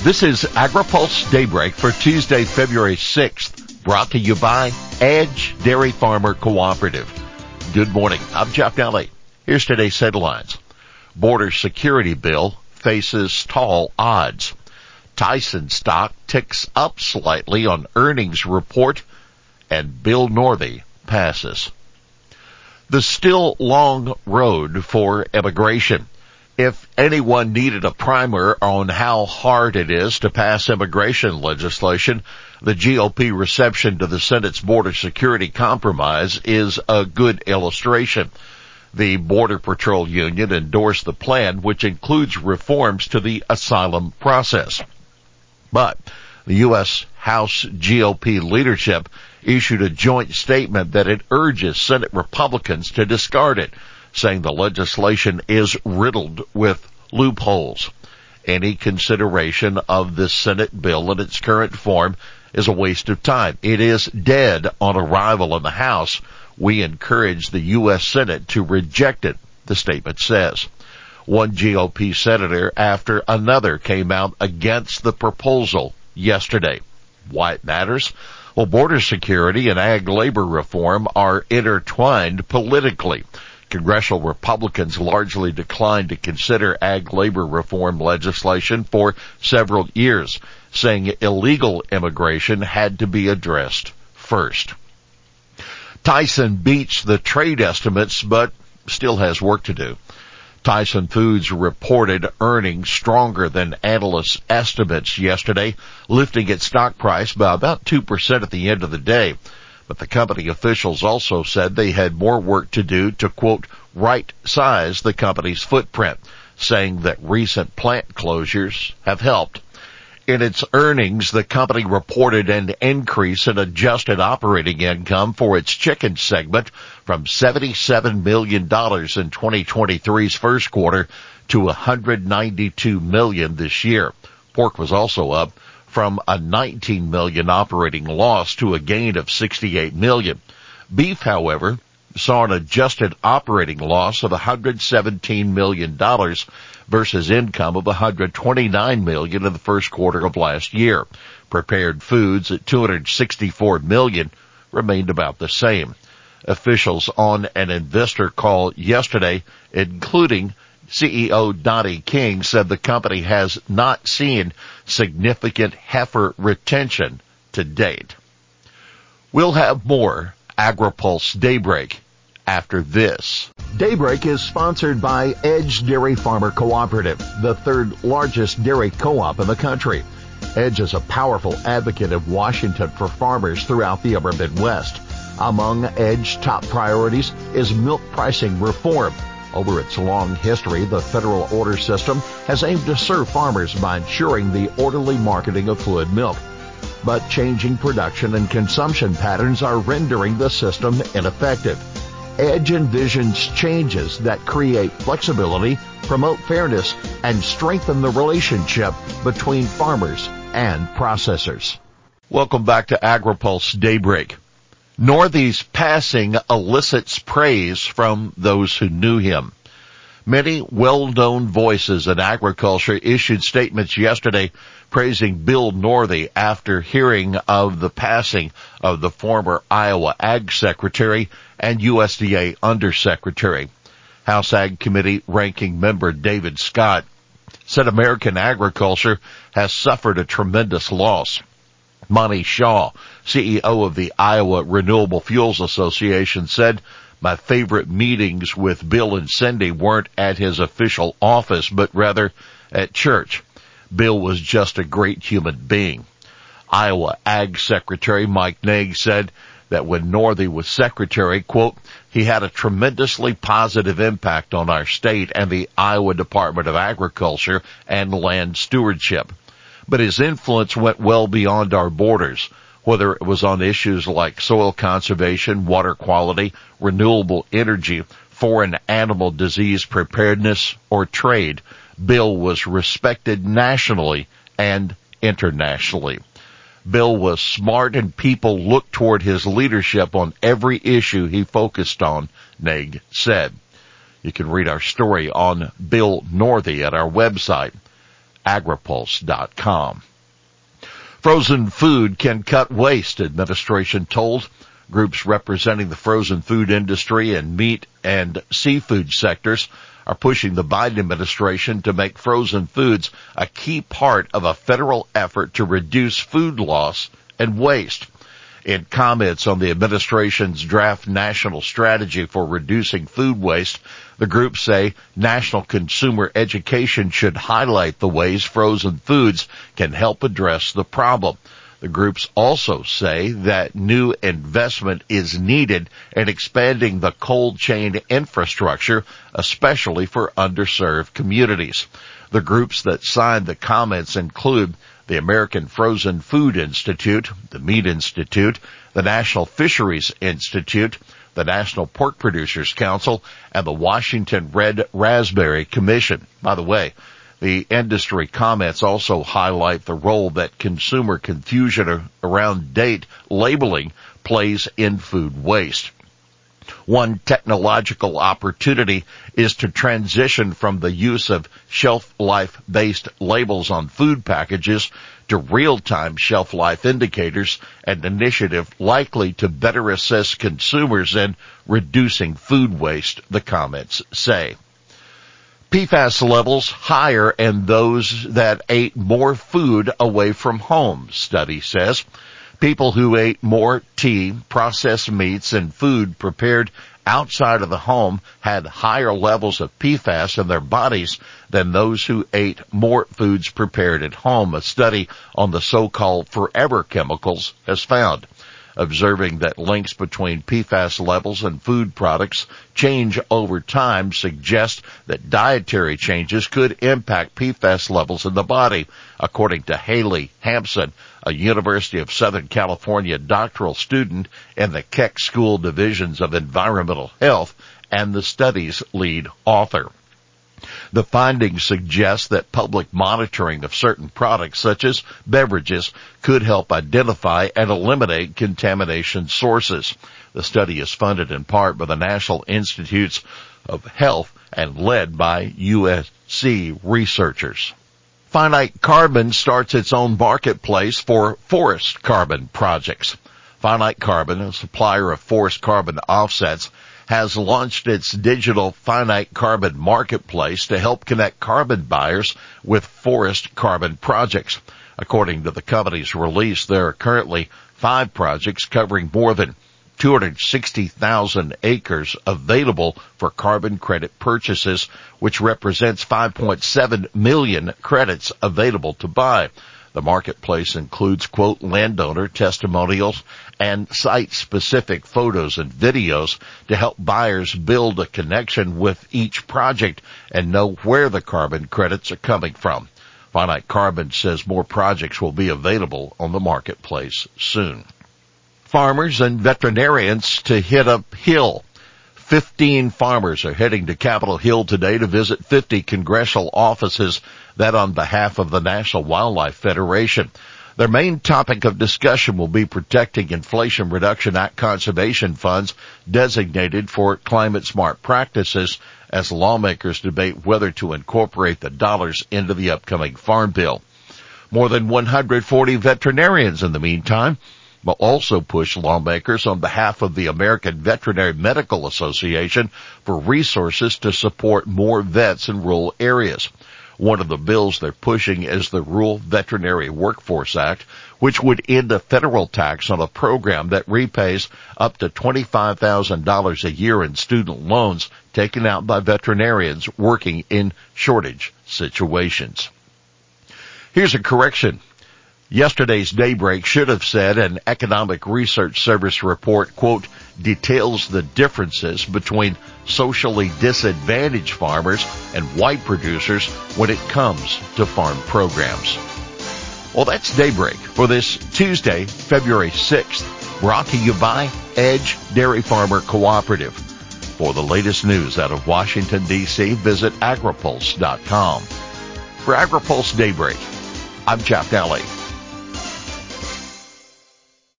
This is AgriPulse Daybreak for Tuesday, February 6th, brought to you by Edge Dairy Farmer Cooperative. Good morning. I'm Jeff Daly. Here's today's headlines. Border security bill faces tall odds. Tyson stock ticks up slightly on earnings report, and Bill Northey passes. The still long road for immigration. If anyone needed a primer on how hard it is to pass immigration legislation, the GOP reception to the Senate's border security compromise is a good illustration. The Border Patrol Union endorsed the plan, which includes reforms to the asylum process. But the U.S. House GOP leadership issued a joint statement that it urges Senate Republicans to discard it, saying the legislation is riddled with loopholes. Any consideration of this Senate bill in its current form is a waste of time. It is dead on arrival in the House. We encourage the U.S. Senate to reject it, the statement says. One GOP senator after another came out against the proposal yesterday. Why it matters? Well, border security and ag labor reform are intertwined politically. Congressional Republicans largely declined to consider ag labor reform legislation for several years, saying illegal immigration had to be addressed first. Tyson beats the trade estimates, but still has work to do. Tyson Foods reported earnings stronger than analysts' estimates yesterday, lifting its stock price by about 2% at the end of the day. But the company officials also said they had more work to do to, quote, right-size the company's footprint, saying that recent plant closures have helped. In its earnings, the company reported an increase in adjusted operating income for its chicken segment from $77 million in 2023's first quarter to $192 million this year. Pork was also up from a $19 million operating loss to a gain of $68 million. Beef, however, saw an adjusted operating loss of $117 million versus income of $129 million in the first quarter of last year. Prepared foods at $264 million remained about the same. Officials on an investor call yesterday, including CEO Donnie King, said the company has not seen significant heifer retention to date. We'll have more AgriPulse Daybreak after this. Daybreak is sponsored by Edge Dairy Farmer Cooperative, the third largest dairy co-op in the country. Edge is a powerful advocate of Washington for farmers throughout the upper Midwest. Among Edge's top priorities is milk pricing reform. Over its long history, the federal order system has aimed to serve farmers by ensuring the orderly marketing of fluid milk. But changing production and consumption patterns are rendering the system ineffective. Edge envisions changes that create flexibility, promote fairness, and strengthen the relationship between farmers and processors. Welcome back to AgriPulse Daybreak. Northey's passing elicits praise from those who knew him. Many well-known voices in agriculture issued statements yesterday praising Bill Northey after hearing of the passing of the former Iowa Ag Secretary and USDA Undersecretary. House Ag Committee Ranking Member David Scott said American agriculture has suffered a tremendous loss. Monty Shaw, CEO of the Iowa Renewable Fuels Association, said, "My favorite meetings with Bill and Cindy weren't at his official office, but rather at church. Bill was just a great human being." Iowa Ag Secretary Mike Naig said that when Northey was secretary, quote, "he had a tremendously positive impact on our state and the Iowa Department of Agriculture and Land Stewardship. But his influence went well beyond our borders, whether it was on issues like soil conservation, water quality, renewable energy, foreign animal disease preparedness, or trade. Bill was respected nationally and internationally. Bill was smart and people looked toward his leadership on every issue he focused on," Naig said. You can read our story on Bill Northey at our website, agripulse.com. Frozen food can cut waste, administration told. Groups representing the frozen food industry and meat and seafood sectors are pushing the Biden administration to make frozen foods a key part of a federal effort to reduce food loss and waste. In comments on the administration's draft national strategy for reducing food waste, the groups say national consumer education should highlight the ways frozen foods can help address the problem. The groups also say that new investment is needed in expanding the cold chain infrastructure, especially for underserved communities. The groups that signed the comments include the American Frozen Food Institute, the Meat Institute, the National Fisheries Institute, the National Pork Producers Council, and the Washington Red Raspberry Commission. By the way, the industry comments also highlight the role that consumer confusion around date labeling plays in food waste. One technological opportunity is to transition from the use of shelf life-based labels on food packages to real-time shelf life indicators, an initiative likely to better assist consumers in reducing food waste, the comments say. PFAS levels higher in those that ate more food away from home, study says. People who ate more tea, processed meats, and food prepared outside of the home had higher levels of PFAS in their bodies than those who ate more foods prepared at home, a study on the so-called forever chemicals has found. Observing that links between PFAS levels and food products change over time suggests that dietary changes could impact PFAS levels in the body, according to Haley Hampson, a University of Southern California doctoral student in the Keck School Divisions of Environmental Health and the study's lead author. The findings suggest that public monitoring of certain products, such as beverages, could help identify and eliminate contamination sources. The study is funded in part by the National Institutes of Health and led by USC researchers. Finite Carbon starts its own marketplace for forest carbon projects. Finite Carbon, a supplier of forest carbon offsets, has launched its digital finite carbon marketplace to help connect carbon buyers with forest carbon projects. According to the company's release, there are currently 5 projects covering more than 260,000 acres available for carbon credit purchases, which represents 5.7 million credits available to buy. The marketplace includes, quote, landowner testimonials and site-specific photos and videos to help buyers build a connection with each project and know where the carbon credits are coming from. Finite Carbon says more projects will be available on the marketplace soon. Farmers and veterinarians to hit up Hill. 15 farmers are heading to Capitol Hill today to visit 50 congressional offices, that on behalf of the National Wildlife Federation. Their main topic of discussion will be protecting Inflation Reduction Act conservation funds designated for climate-smart practices as lawmakers debate whether to incorporate the dollars into the upcoming Farm Bill. More than 140 veterinarians, in the meantime, will also push lawmakers on behalf of the American Veterinary Medical Association for resources to support more vets in rural areas. One of the bills they're pushing is the Rural Veterinary Workforce Act, which would end a federal tax on a program that repays up to $25,000 a year in student loans taken out by veterinarians working in shortage situations. Here's a correction. Yesterday's Daybreak should have said an Economic Research Service report, quote, details the differences between socially disadvantaged farmers and white producers when it comes to farm programs. Well, that's Daybreak for this Tuesday, February 6th, brought to you by Edge Dairy Farmer Cooperative. For the latest news out of Washington, D.C., visit agripulse.com. For AgriPulse Daybreak, I'm Jeff Daly.